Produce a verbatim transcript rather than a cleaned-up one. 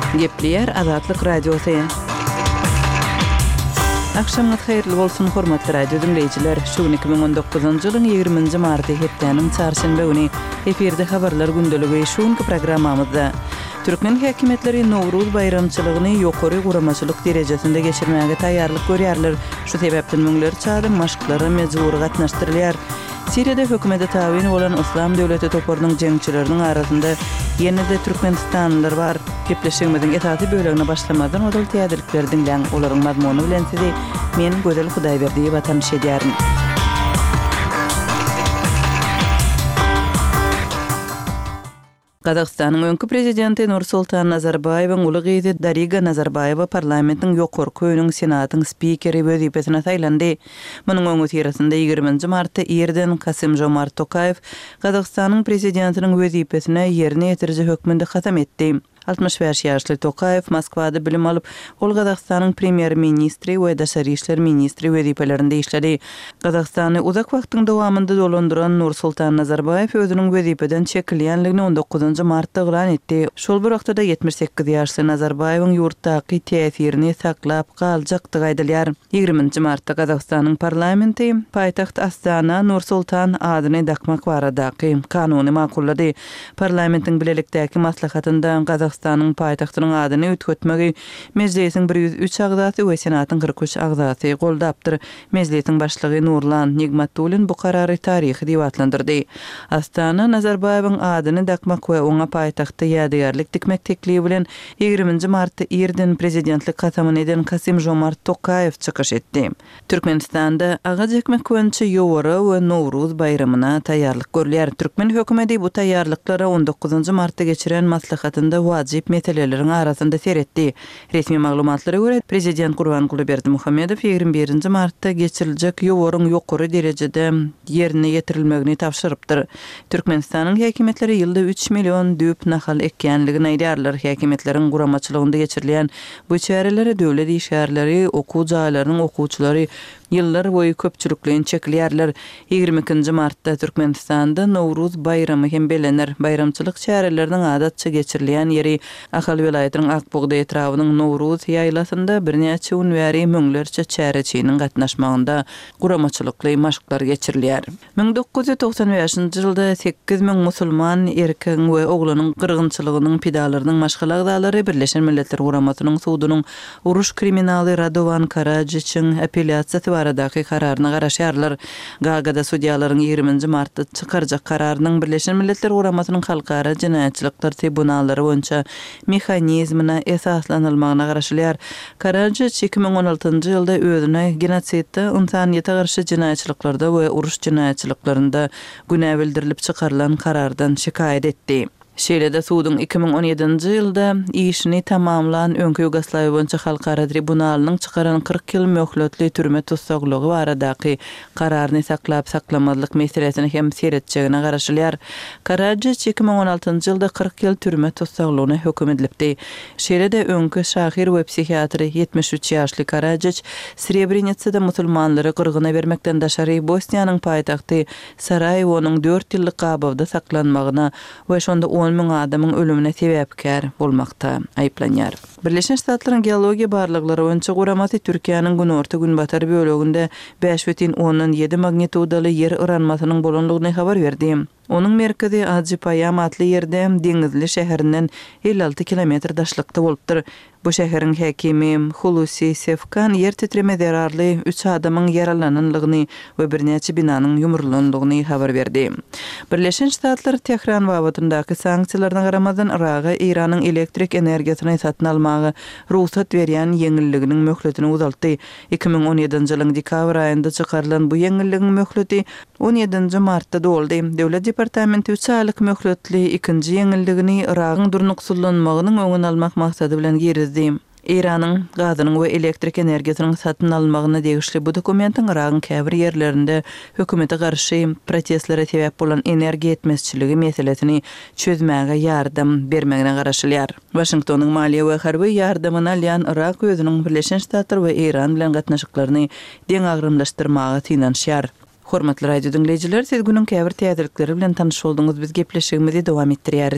Gepleyer Azatlyk Radiosu. Akşamınız hayırlı bolsun hormatly radio dinleyijiler. Şu iki bin on dokuzuncu ýylyň ýygrimiňji marty hepdeniň çarşembe güni eferde habarlar gündeligi şuňky programmamyzda Türkmen häkimetleri Nowruz bayramçylygyny ýokary guramaçylyk derejesinde geçirmäge taýýarlyk görýärler. Şu sebäpden müňler çaýdy maşklara mejbur gatnaşdyrylýar. Siriýede hökümete tabyn bolan Islam döwleti toparynyň jeňçileriniň arasynda ýene-de Türkmenistanlylar bar. Gepleşigimiziň esasy bölegine başlamadan odal täzelikler dinleň. Olaryň mazmuny bilen sizi men Gözel Hudaýberdi watanşy edýärin. Qazaqstanyň öňkü prezidenti Nursultan Nazarbayewiň uly gyzy Dariga Nazarbayewa parlamentiň ýokary köýüniň senatyň spikeri wezipesine taýlandy. Munyň öňü tirasynda ýygrimiňji martda Erden Kasym-Jomart Tokayew Qazaqstanyň prezidentiniň wezipesine ýerine ýetirji hökmünde hasam etdi. altmış beş ýaşly Tokayew Moskwada bilim alyp, ol Qazaqstanyň premier ministri we daşary işler ministri wezipelerinde işledi. Qazaqstany uzak wagtyň dowamynda dolandyran Nursultan Nazarbayew özüniň wezipeden çekilýänligini on dokuzuncu martda elan etdi. Şol bir wagtda ýetmiş sekiz ýaşly Nazarbayewiň ýurtdaky täsirini saklap galjakdygy aýdylýar. ýygrimiňji martda Qazaqstanyň parlamenti paýtaxt Astana Nursultan adyny dakmak baradaky kanuny makullady. Parlamentiň bilelikdäki maslahatynda Qazaqstanyň paýtagtynyň adyny ötgetmegi mejlisiň bir ýüz üç agzasy we senatyň kırk üç agzasy goldapdyr. Mejlisiň başlygy Nurlan Nigmatulin bu karary taryhy diýip atlandyrdy. Astana Nazarbayewiň adyny dakmak we oňa paýtagty ýadygarlyk dikmek teklibi bilen ýygrimiňji martda Erden prezidentlik kasamyny eden Kasym-Jomart Tokayew çykyş etdi. Türkmenistanda aga jekmek köňçe ýowary we Nowruz bayramyna taýýarlyk görülýär. Türkmen hökümeti bu taýýarlyklara on dokuzuncu martda geçiren maslahatynda wajyp meseleleriň arasynda seretdi. Resmi maglumatlary görä prezident Gurbanguly Berdimuhammedow ýygrimi birinji martda geçiriljek ýowaryň ýokary derejede ýerine ýetirilmegini tapşyrypdyr. Türkmenistanyň häkimetleri ýylda üç million düp nahal ekkenligini aýdýarlar. Häkimetleriň guramaçylygynda geçirilýän bu çärelere döwlet işgärleri, okuw jaýlarynyň okuwçylary ýyllar boýy köpçüliklen çekilýärler. ýygrimi ikinji martda Türkmenistanda Nowruz bayramy hem belenir. Bayramçylyk çäreleriniň adatça geçirilýän ýeri Ahal welaýatynyň Akbogda etrawynyň Nowruz ýaylasynda birnäçe gün bäri müňlerçe çäreçiniň gatnaşmagynda guramaçylykly maşklar geçirilýär. ming dokuz ýüz toksan beşinji ýylda sekiz miň musulman erkeň we oglanyň gyrgynçylygynyň pidalarynyň maşgalagdalary Birleşen Milletler Guramatynyň suwdunyň uruş kriminaly Radovan Karadziçiň apelýasiýasy baradaky kararyna garaşýarlar. Gagada sudiýalaryň ýygrimiňji martda çykarjak kararynyň Birleşen Milletler Guramatynyň halkara jinaýatçylyklar tribunallary boýunça mexanizmine esaslanylmagyna garaşylýar. Karadziç iki bin on altyncı ýylda özüne genosidde, insaniýete garşy jinaýatçylyklarda we uruş jinaýatçylyklarynda günä bildirilip çykarylan karardan şikayet etdi. Şeýle-de suwduň iki bin on ýedinji ýylda işini tamamlan öňkü Ýugoslavia boýunça halkara tribunalynyň çykaran kırk ýyl möhletli türme tutsaklygy baradaky kararyny saklap saklamazlyk meselesini hem seretjegine garaşylýar. Karadziç iki bin on altyncı ýylda kırk ýyl türme tutsaklygyna höküm edilipdi. Şeýle-de öňkü şahir we psihiatry ýetmiş üç ýaşly Karadziç Srebrenicada musulmanlary gyrgyna bermekden daşary Bosniýanyň paýtagty Sarajewonyň dört ýyllyk gabawda saklanmagyna we şonda on miň adamyň ölümine sebäpkär bolmakta aýplanýar. Birleşen Ştatlaryň geologiýa barlyklary boýunça guramaty Türkiýanyň günorta günbatar böleginde beş бүтүн onuň ýedi magnitudaly ýer ıranmasynyň bolanlygyny habar berdi. Onuň merkezi Adjipayam atly ýerde deňizli şäherinden elli alty kilometr daşlykda bolupdyr. Bu şäheriň häkimi Hulusi Sefkan ýer titreme zerarly üç adamyň yaralananlygyny we birnäçe binanyň ýumurlandygyny habar berdi. Birleşen Ştatlar Tehran wagtyndaky sanksiýalaryna garamadan Iraga Iranyň elektrik energiýasyny satyn almagy ruhsat berýän ýeňilliginiň möhletini uzaltdy. iki bin on ýedinji ýylyň dekabr aýynda çykarylan bu ýeňilligiň möhleti on ýedinji martda doldy. Döwlet departamenti üç aýlyk möhletli ikinji ýeňilligini Iragyň durnuksullanmagynyň öňüni almak maksady bilen girizdi. Iranyň gazynyň we elektrik energiýasynyň satyn almagyna degişli bu dokumentin Iragyň käbir ýerlerinde hökümete garşy protestlere sebäp bolan energiýa etmezçiligi meselesini çözmäge ýardam bermegine garaşylýar. Washingtonyň maliýe we harby ýardamyna alýan Irak özüniň Birleşen Ştatlar we Iran bilen gatnaşyklaryny deň agrymlaşdyrmagy tynanşýar. Hormatly radio dinleyijiler, siz günüň käbir täzelikleri bilen tanyş bolduňyz. Biz gepleşigimizi dowam etdirýär.